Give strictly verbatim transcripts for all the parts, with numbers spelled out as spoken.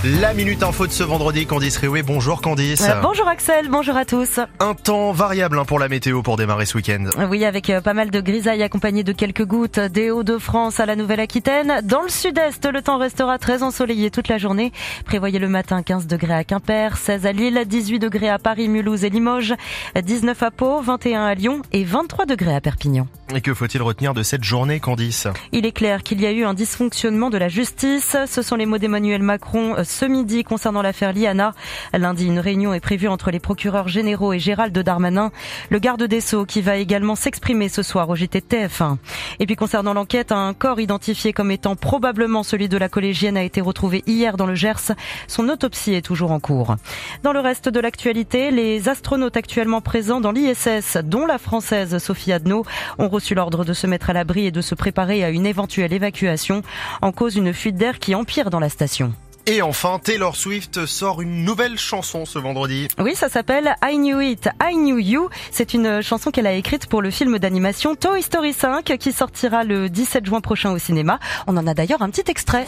La Minute Info de ce vendredi, Candice Riouet. Bonjour Candice. Euh, bonjour Axel, bonjour à tous. Un temps variable hein, pour la météo pour démarrer ce week-end. Oui, avec euh, pas mal de grisailles accompagnées de quelques gouttes des Hauts-de-France à la Nouvelle-Aquitaine. Dans le sud-est, le temps restera très ensoleillé toute la journée. Prévoyez le matin quinze degrés à Quimper, seize à Lille, dix-huit degrés à Paris, Mulhouse et Limoges, dix-neuf à Pau, vingt et un à Lyon et vingt-trois degrés à Perpignan. Et que faut-il retenir de cette journée, Candice ? Il est clair qu'il y a eu un dysfonctionnement de la justice. Ce sont les mots d'Emmanuel Macron ce midi concernant l'affaire Liana. Lundi, une réunion est prévue entre les procureurs généraux et Gérald Darmanin, le garde des Sceaux qui va également s'exprimer ce soir au J T de T F un. Et puis concernant l'enquête, un corps identifié comme étant probablement celui de la collégienne a été retrouvé hier dans le Gers. Son autopsie est toujours en cours. Dans le reste de l'actualité, les astronautes actuellement présents dans l'I S S, dont la française Sophie Adno, ont reçu l'ordre de se mettre à l'abri et de se préparer à une éventuelle évacuation. En cause, une fuite d'air qui empire dans la station. Et enfin, Taylor Swift sort une nouvelle chanson ce vendredi. Oui, ça s'appelle I Knew It, I Knew You. C'est une chanson qu'elle a écrite pour le film d'animation Toy Story cinq qui sortira le dix-sept juin prochain au cinéma. On en a d'ailleurs un petit extrait.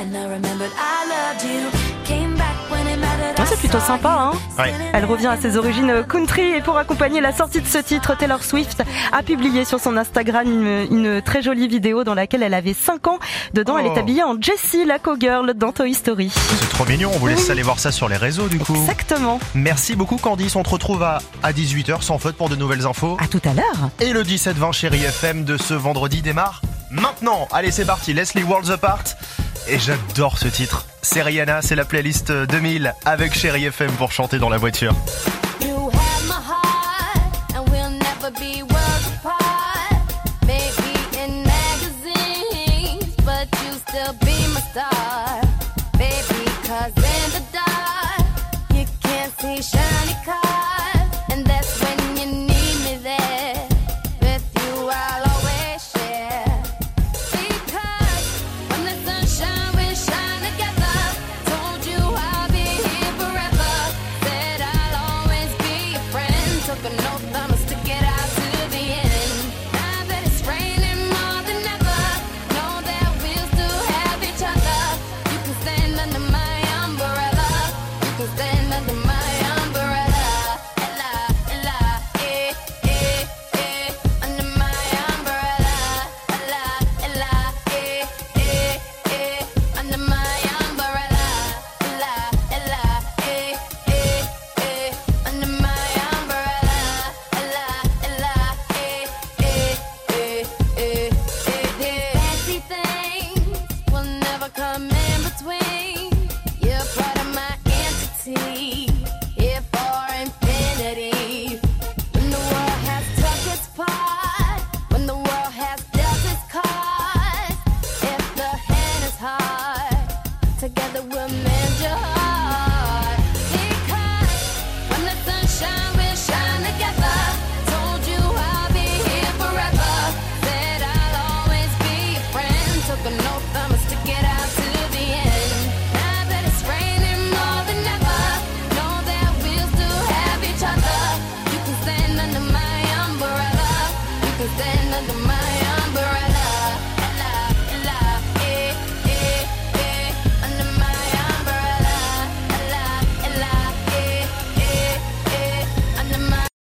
Oh, c'est plutôt sympa, hein? Ouais. Elle revient à ses origines country et pour accompagner la sortie de ce titre, Taylor Swift a publié sur son Instagram une, une très jolie vidéo dans laquelle elle avait cinq ans. Dedans, oh. Elle est habillée en Jessie, la cowgirl dans Toy Story. C'est trop mignon, on vous laisse aller voir ça sur les réseaux du coup. Exactement. Merci beaucoup Candice, on te retrouve à, à dix-huit heures sans faute pour de nouvelles infos. À tout à l'heure. Et le dix-sept vingt Chérie F M de ce vendredi démarre maintenant. Allez, c'est parti, Leslie Worlds Apart. Et j'adore ce titre. C'est Rihanna, c'est la playlist deux mille avec Chérie F M pour chanter dans la voiture. Shiny car.